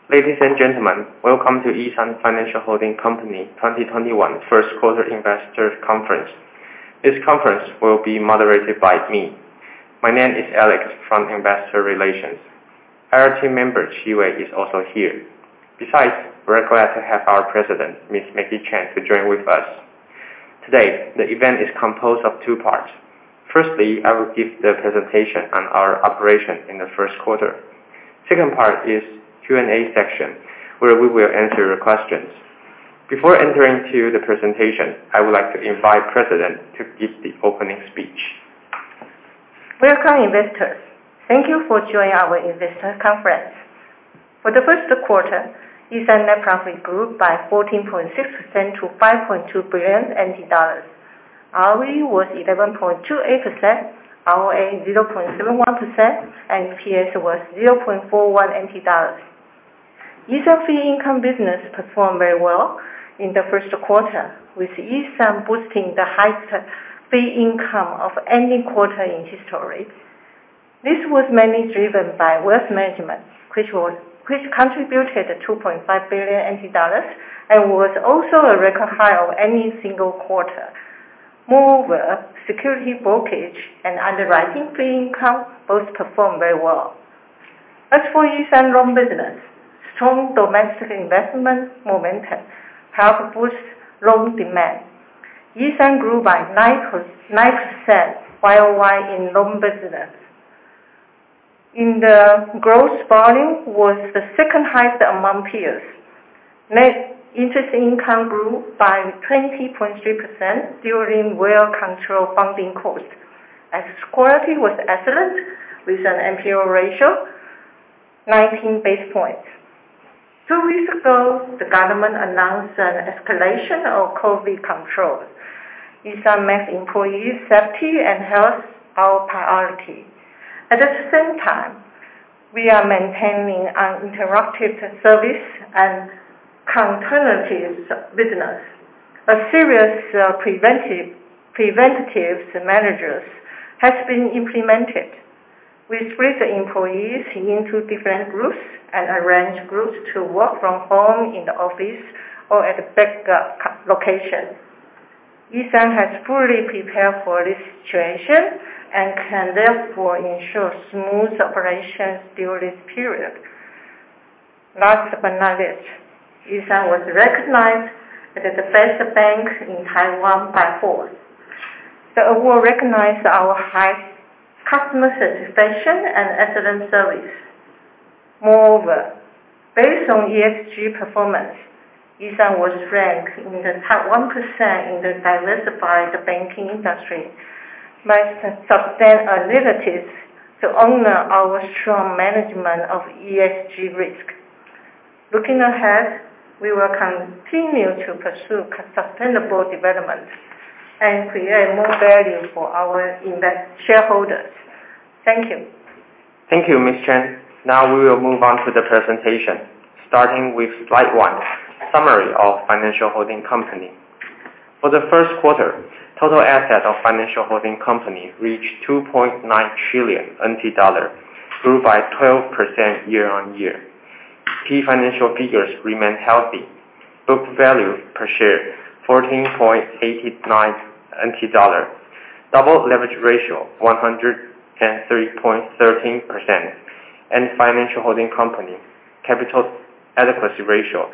Ladies and gentlemen, welcome to E.SUN Financial Holding Company 2021 First Quarter Investor Conference. This conference will be moderated by me. My name is Alex from Investor Relations. Our team member Qi Wei is also here. Besides, we're glad to have our president, Ms. Maggie Chen, to join with us. Today, the event is composed of two parts. Firstly, I will give the presentation on our operation in the first quarter. Second part is Q&A section, where we will answer your questions. Before entering to the presentation, I would like to invite President to give the opening speech. Welcome, investors. Thank you for joining our investor conference. For the first quarter, E.SUN net profit grew by 14.6% to 5.2 billion NT dollars. ROE was 11.28%, ROA 0.71%, and EPS was 0.41 NT dollars. E.SUN fee income business performed very well in the first quarter, with E.SUN boosting the highest fee income of any quarter in history. This was mainly driven by wealth management, which contributed 2.5 billion NT dollars and was also a record high of any single quarter. Moreover, security brokerage and underwriting fee income both performed very well. As for E.SUN loan business, strong domestic investment momentum helped boost loan demand. E.SUN grew by 9% YOY in loan business. In the gross volume was the second highest among peers. Net interest income grew by 20.3% during well-controlled funding cost. Asset quality was excellent with an NPL ratio 19 basis points. 2 weeks ago, the government announced an escalation of COVID controls. E.SUN makes employee safety and health our priority. At the same time, we are maintaining uninterrupted service and continuity business. A serious preventative measures has been implemented. We split the employees into different groups and arrange groups to work from home, in the office, or at the backup location. E.SUN has fully prepared for this situation and can therefore ensure smooth operations during this period. Last but not least, E.SUN was recognized as the best bank in Taiwan by Forbes. The award recognized our high customer satisfaction and excellent service. Moreover, based on ESG performance, E.SUN was ranked in the top 1% in the diversified banking industry by Sustainalytics to honor our strong management of ESG risk. Looking ahead, we will continue to pursue sustainable development and create more value for our shareholders. Thank you. Thank you, Ms. Chen. Now we will move on to the presentation, starting with slide 1, summary of Financial Holding Company. For the first quarter, total assets of Financial Holding Company reached 2.9 trillion NT dollar, grew by 12% year-on-year. Key financial figures remain healthy. Book value per share 14.89 NT dollar. Double leverage ratio 103.13%. And Financial Holding Company capital adequacy ratio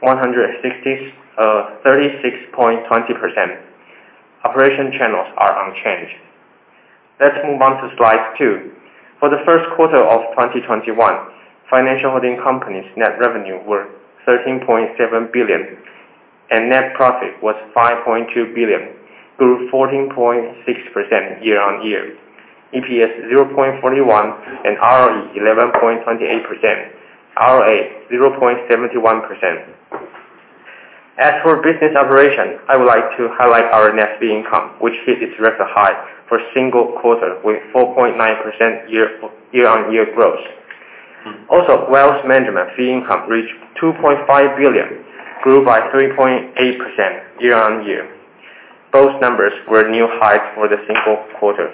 36.20%. Operation channels are unchanged. Let's move on to slide 2. For the first quarter of 2021, Financial Holding Company's net revenue were 13.7 billion, and net profit was 5.2 billion, grew 14.6% year-on-year. EPS 0.41 and ROE 11.28%, ROA 0.71%. As for business operation, I would like to highlight our net fee income, which hit its record high for single quarter with 4.9% year-on-year growth. Also, wealth management fee income reached 2.5 billion, grew by 3.8% year-on-year. Both numbers were new highs for the single quarter.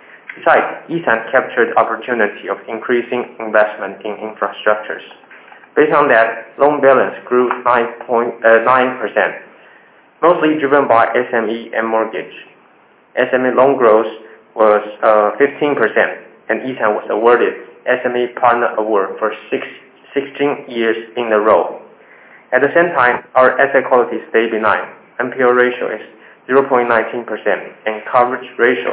Besides, E.SUN captured opportunity of increasing investment in infrastructures. Based on that, loan balance grew 9%, mostly driven by SME and mortgage. SME loan growth was 15%, and E.SUN was awarded SME Partner Award for 16 years in a row. At the same time, our asset quality stayed benign. NPL ratio is 0.19% and coverage ratio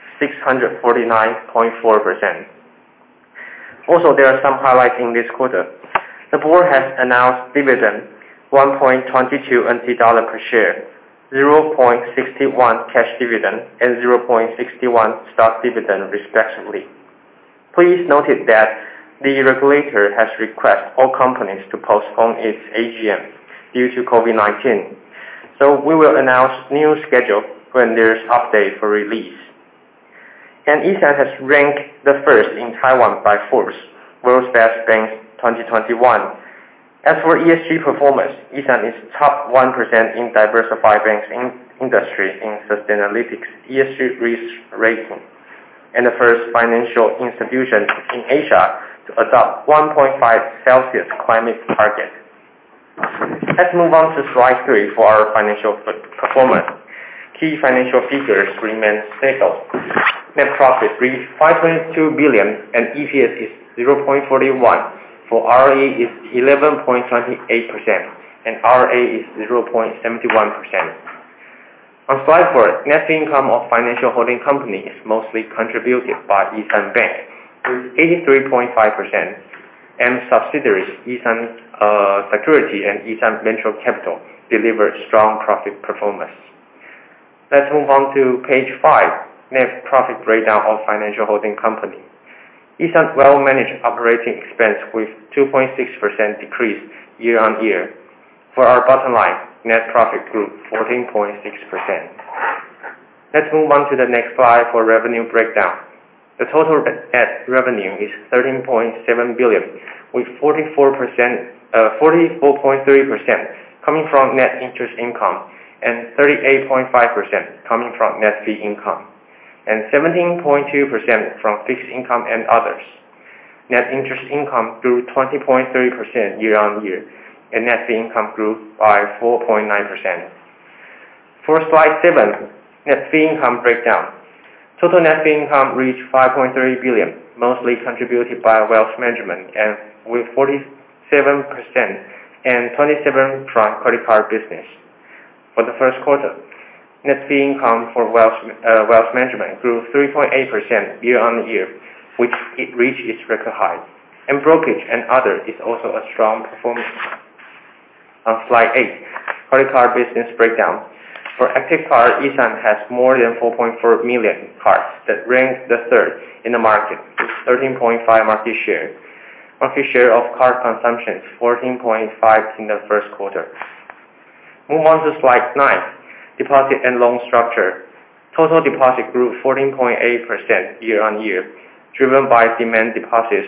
649.4%. Also, there are some highlights in this quarter. The board has announced dividend 1.22 NT dollar per share, 0.61 cash dividend, and 0.61 stock dividend respectively. Please note that the regulator has requested all companies to postpone its AGM due to COVID-19. So we will announce new schedule when there's update for release. And E.SUN has ranked the first in Taiwan by Forbes World's Best Banks 2021. As for ESG performance, E.SUN is top 1% in diversified banks industry in Sustainalytics ESG risk rating, and the first financial institution in Asia to adopt 1.5 Celsius climate target. Let's move on to slide 3 for our financial performance. Key financial figures remain stable. Net profit reached 5.2 billion and EPS is 0.41. For ROE is 11.28% and RA is 0.71%. On slide 4, net fee income of financial holding company is mostly contributed by E.SUN Bank with 83.5%, and subsidiaries E.SUN Security and E.SUN Venture Capital delivered strong profit performance. Let's move on to page 5, net profit breakdown of financial holding company. E.SUN well-managed operating expense with 2.6% decrease year-on-year. For our bottom line, net profit grew 14.6%. Let's move on to the next slide for revenue breakdown. The total net revenue is 13.7 billion, with 44.3% coming from net interest income and 38.5% coming from net fee income, and 17.2% from fixed income and others. Net interest income grew 20.3% year-on-year, and net fee income grew by 4.9%. For slide 7, net fee income breakdown. Total net fee income reached 5.3 billion, mostly contributed by wealth management, and with 47% and 27% from credit card business. For the first quarter, net fee income for wealth management grew 3.8% year-on-year, which it reached its record high. And brokerage and other is also a strong performance. On slide 8, credit card business breakdown. For active card, E.SUN has more than 4.4 million cards that rank the third in the market with 13.5 market share. Market share of card consumption is 14.5 in the first quarter. Move on to slide 9, deposit and loan structure. Total deposit grew 14.8% year-on-year, driven by demand deposits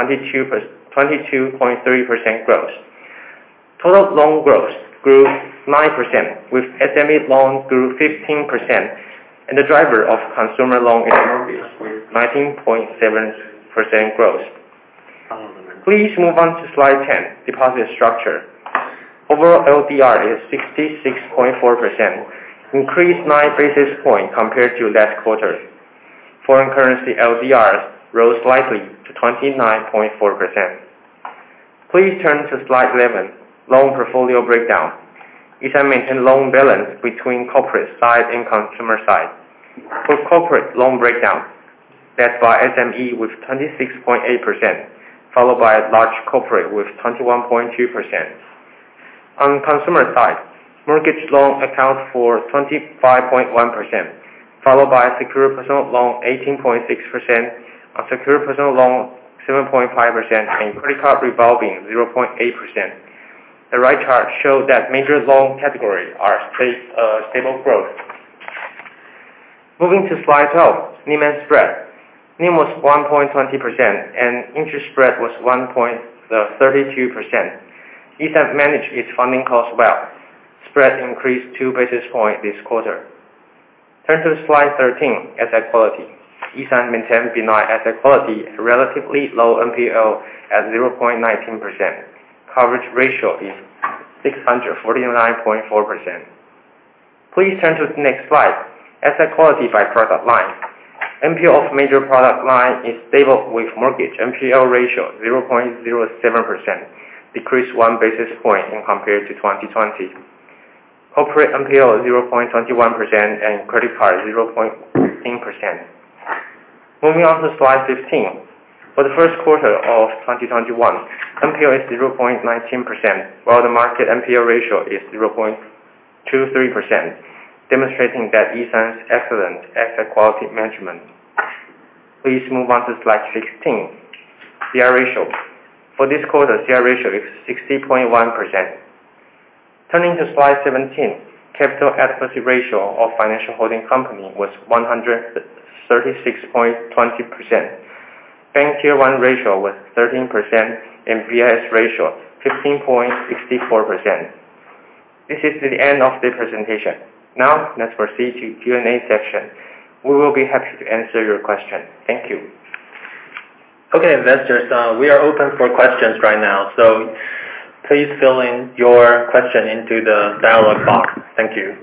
22.3% growth. Total loan growth grew 9%, with SME loan grew 15%, and the driver of consumer loan is mortgage with 19.7% growth. Please move on to slide 10, deposit structure. Overall LDR is 66.4%, increased 9 basis points compared to last quarter. Foreign currency LDR rose slightly to 29.4%. Please turn to slide 11, loan portfolio breakdown. E.SUN maintained loan balance between corporate side and consumer side. For corporate loan breakdown, led by SME with 26.8%, followed by large corporate with 21.2%. On consumer side, mortgage loan accounts for 25.1%, followed by secured personal loan 18.6%, unsecured personal loan 7.5%, and credit card revolving 0.8%. The right chart shows that major loan categories are stable growth. Moving to slide 12, NIM and spread. NIM was 1.20% and interest spread was 1.32%. E.SUN managed its funding cost well. Spread increased 2 basis points this quarter. Turn to slide 13, asset quality. E.SUN maintained benign asset quality, relatively low NPL at 0.19%. coverage ratio is 649.4%. Please turn to the next slide. Asset quality by product line. NPL of major product line is stable with mortgage NPL ratio 0.07%, decreased 1 basis point in compared to 2020. Corporate NPL 0.21% and credit card 0.8%. Moving on to slide 15. For the first quarter of 2021, NPL is 0.19%, while the market NPL ratio is 0.23%, demonstrating that E.SUN's excellent asset quality management. Please move on to slide 16. CR ratio. For this quarter, CR ratio is 60.1%. Turning to slide 17, capital adequacy ratio of financial holding company was 136.20%. Bank Tier 1 ratio was 13% and BIS ratio 15.64%. This is the end of the presentation. Now, let's proceed to Q&A section. We will be happy to answer your question. Thank you. Okay, investors, we are open for questions right now, so please fill in your question into the dialog box. Thank you.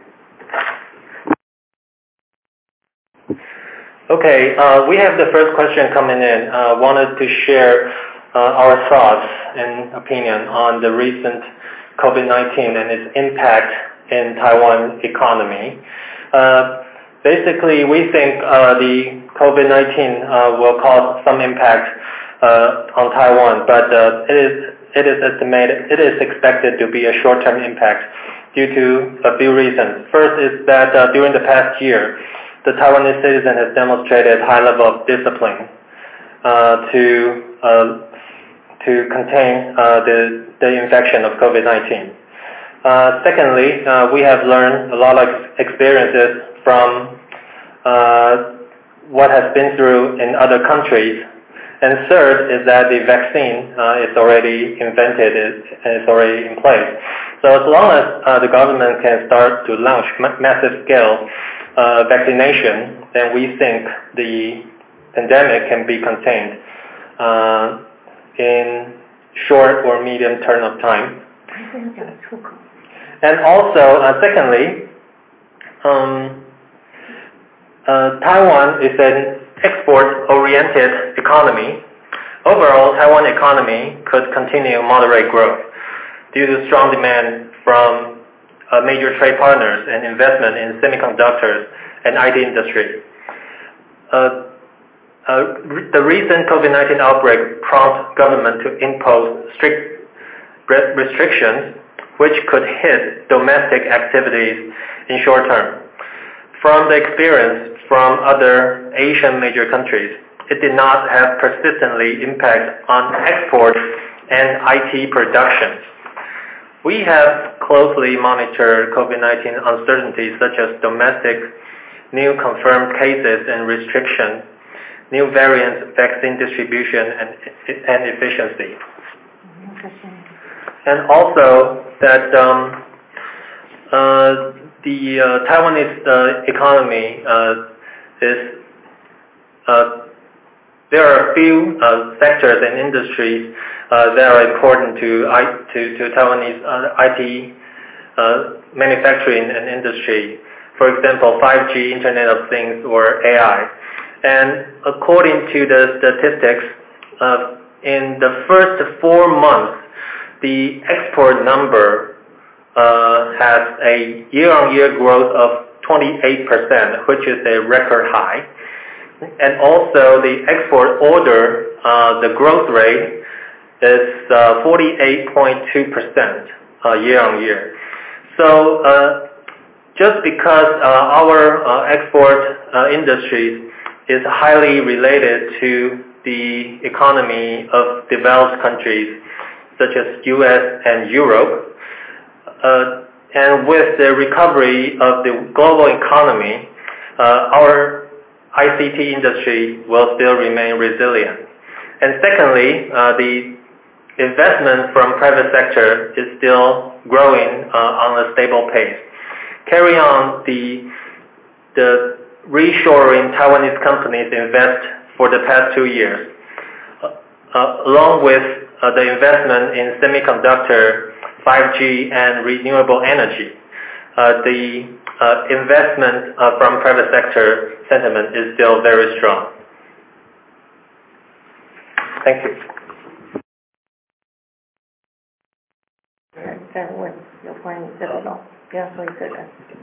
Okay, we have the first question coming in. Wanted to share our thoughts and opinion on the recent COVID-19 and its impact in Taiwan economy. Basically, we think the COVID-19 will cause some impact on Taiwan, but it is expected to be a short-term impact due to a few reasons. First is that during the past year, the Taiwanese citizen has demonstrated high level of discipline to contain the infection of COVID-19. Secondly, we have learned a lot of experiences from what has been through in other countries. And third is that the vaccine is already invented and is already in place. So as long as the government can start to launch massive scale vaccination, then we think the pandemic can be contained in short or medium term of time. And also, secondly, Taiwan is an export-oriented economy. Overall, Taiwan economy could continue moderate growth due to strong demand from major trade partners and investment in semiconductors and IT industry. The recent COVID-19 outbreak prompted government to impose strict restrictions which could hit domestic activities in short term. From the experience from other Asian major countries, it did not have persistently impact on export and IT production. We have closely monitored COVID-19 uncertainties such as domestic new confirmed cases and restriction, new variants, vaccine distribution, and efficiency. And also that the Taiwanese economy there are a few sectors and industries that are important to Taiwanese IT manufacturing and industry. For example, 5G, Internet of Things, or AI. And according to the statistics, in the first 4 months, the export number has a year-on-year growth of 28%, which is a record high. And also the export order, the growth rate is 48.2% year-on-year. So just because our export industries is highly related to the economy of developed countries such as US and Europe, and with the recovery of the global economy, our ICT industry will still remain resilient. And secondly, the investment from private sector is still growing on a stable pace. Carry on the reshoring Taiwanese companies invest for the past 2 years, along with the investment in semiconductor, 5G, and renewable energy, the investment from private sector sentiment is still very strong. Thank you. 再问有关于这个咯，不要说一个人。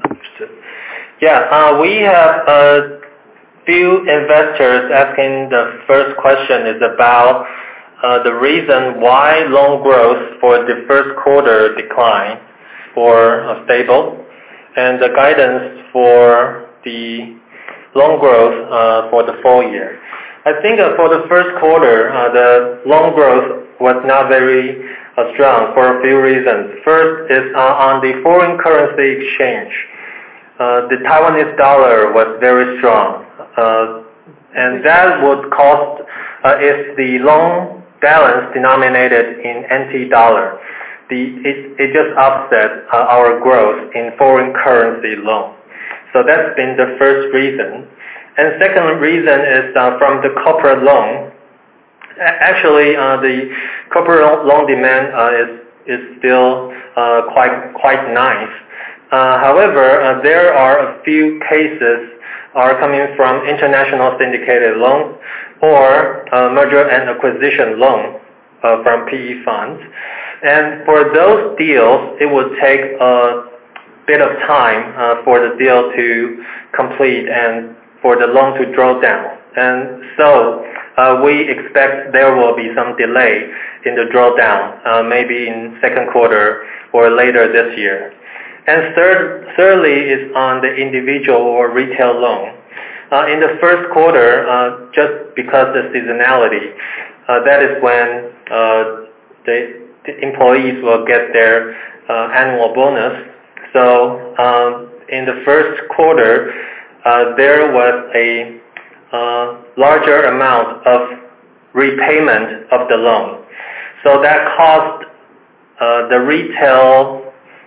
Yeah, we have a few investors asking. The first question is about the reason why loan growth for the first quarter declined or stable, and the guidance for the loan growth for the full year. I think for the first quarter, the loan growth was not very strong for a few reasons. First is on the foreign currency exchange. The Taiwanese dollar was very strong, and that would cost if the loan balance denominated in NT dollar, it just offset our growth in foreign currency loan. So that's been the first reason. And second reason is from the corporate loan. Actually, the corporate loan demand is still quite nice. However, there are a few cases are coming from international syndicated loans or merger and acquisition loan from PE funds. And for those deals, it would take a bit of time for the deal to complete and for the loan to draw down. And so we expect there will be some delay in the drawdown, maybe in second quarter or later this year. And thirdly is on the individual or retail loan. In the first quarter, just because of seasonality, that is when the employees will get their annual bonus. So in the first quarter, there was a larger amount of repayment of the loan. So that caused the retail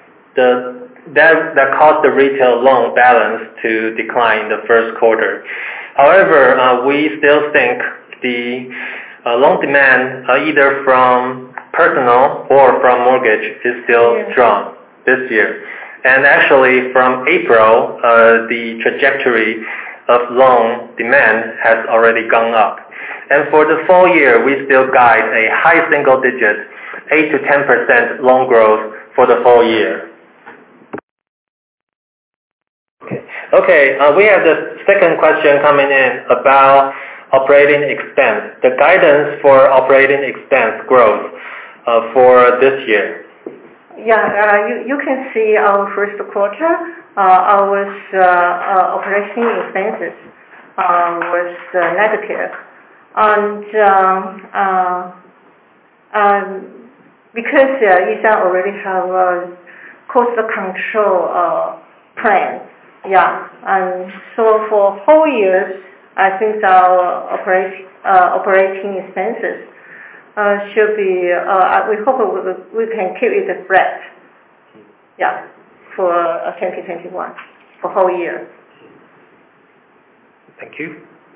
loan balance to decline in the first quarter. However, we still think the loan demand either from personal or from mortgage is still strong this year. And actually from April, the trajectory of loan demand has already gone up. And for the full year, we still guide a high single digit, 8 to 10% loan growth for the full year. Okay, we have the second question coming in about operating expense, the guidance for operating expense growth for this year. Yeah, you can see our first quarter, our operating expenses was negative. And because E.SUN already have a cost control plan, yeah, and so for whole years, I think our operating expenses should be, we hope we can keep it flat, yeah, for 2021, for whole year. Thank you.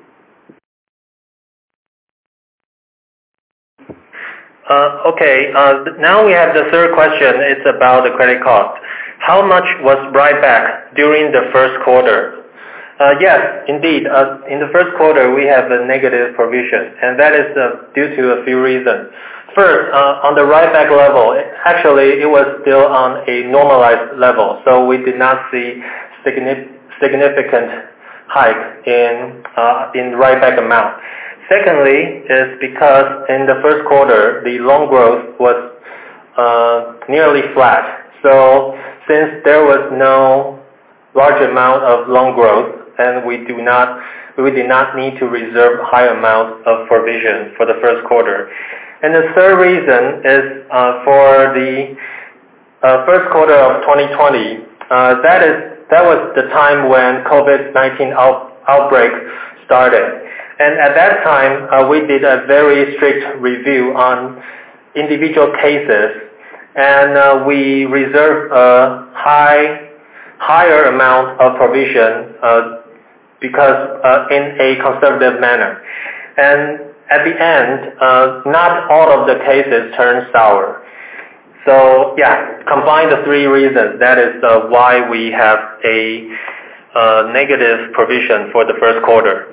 Okay, now we have the third question. It's about the credit cost. How much was write back during the first quarter? Yes, indeed. In the first quarter, we have a negative provision, and that is due to a few reasons. First, on the write back level, actually it was still on a normalized level, so we did not see significant hike in write back amount. Secondly, is because in the first quarter, the loan growth was nearly flat. So since there was no large amount of loan growth, and we did not need to reserve high amount of provision for the first quarter. And the third reason is for the first quarter of 2020. That was the time when COVID-19 outbreak started. And at that time, we did a very strict review on individual cases, and we reserved a higher amount of provision because in a conservative manner. And at the end, not all of the cases turn sour. So yeah, combine the three reasons. That is why we have a negative provision for the first quarter.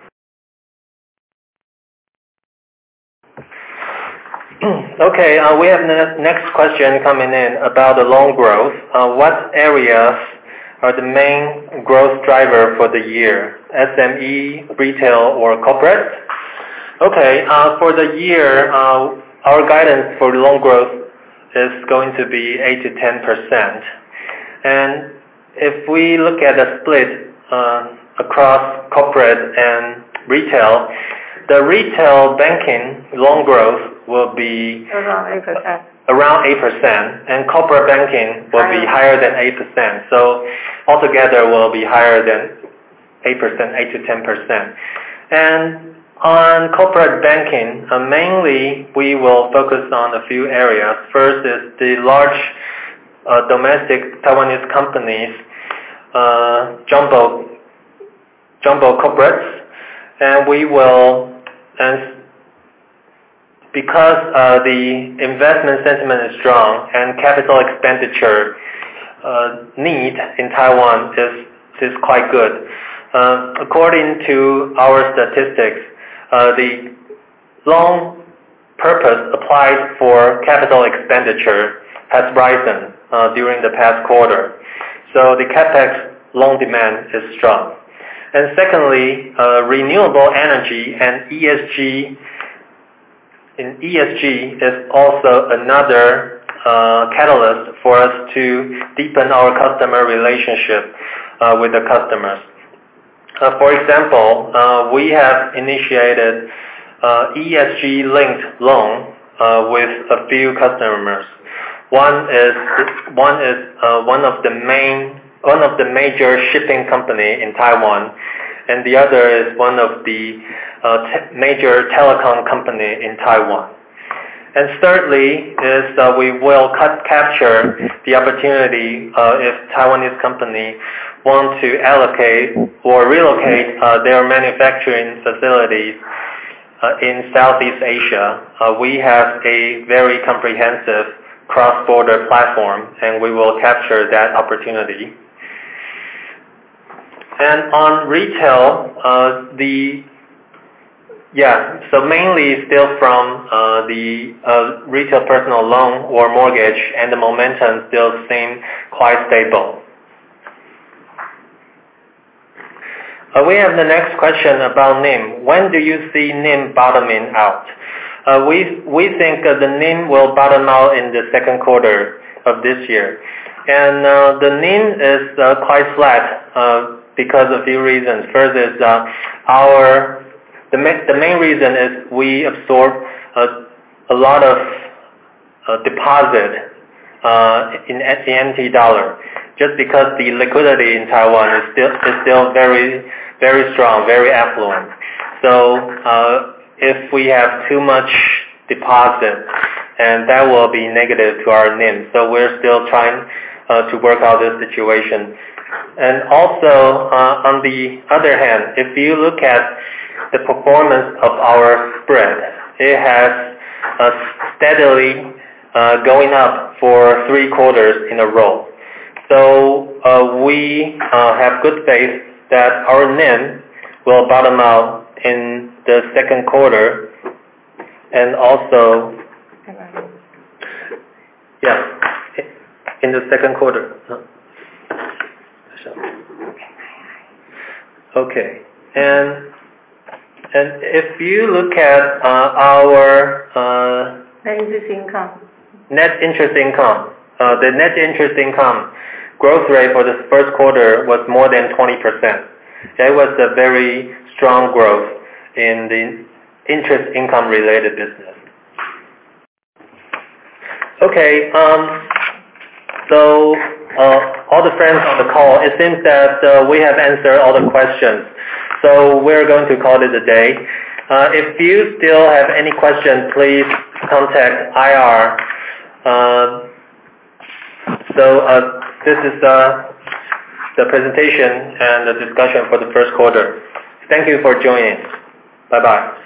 Okay, we have the next question coming in about the loan growth. What areas are the main growth driver for the year? SME, retail, or corporate? Okay, for the year, our guidance for loan growth is going to be 8 to 10%. And if we look at the split across corporate and retail, the retail banking loan growth will be around 8%. Around 8%, and corporate banking will be higher than 8%. So altogether will be higher than 8%, 8 to 10%. And on corporate banking, mainly we will focus on a few areas. First is the large domestic Taiwanese companies, jumbo corporates, and we will, and because the investment sentiment is strong and capital expenditure need in Taiwan is quite good. According to our statistics, the loan purpose applied for capital expenditure has risen during the past quarter. So the CapEx loan demand is strong. And secondly, renewable energy and ESG is also another catalyst for us to deepen our customer relationship with the customers. For example, we have initiated ESG-linked loan with a few customers. One is one of the major shipping company in Taiwan, and the other is one of the major telecom company in Taiwan. And thirdly is we will capture the opportunity if Taiwanese company want to allocate or relocate their manufacturing facilities in Southeast Asia. We have a very comprehensive cross-border platform, and we will capture that opportunity. And on retail, so mainly still from the retail personal loan or mortgage, and the momentum still seems quite stable. We have the next question about NIM. When do you see NIM bottoming out? We think the NIM will bottom out in the second quarter of this year. And the NIM is quite flat because of a few reasons. First is the main reason is we absorb a lot of deposit in NT dollar, just because the liquidity in Taiwan is still very, very strong, very affluent. So if we have too much deposit, and that will be negative to our NIM. So we're still trying to work out this situation. And also, on the other hand, if you look at the performance of our spread, it has steadily going up for 3 quarters in a row. So we have good faith that our NIM will bottom out in the second quarter, and also, in the second quarter. Okay, and if you look at our net interest income, the net interest income growth rate for the first quarter was more than 20%. That was a very strong growth in the interest income related business. Okay, so all the friends on the call, it seems that we have answered all the questions. So we're going to call it a day. If you still have any questions, please contact IR. This is the presentation and the discussion for the first quarter. Thank you for joining. Bye-bye.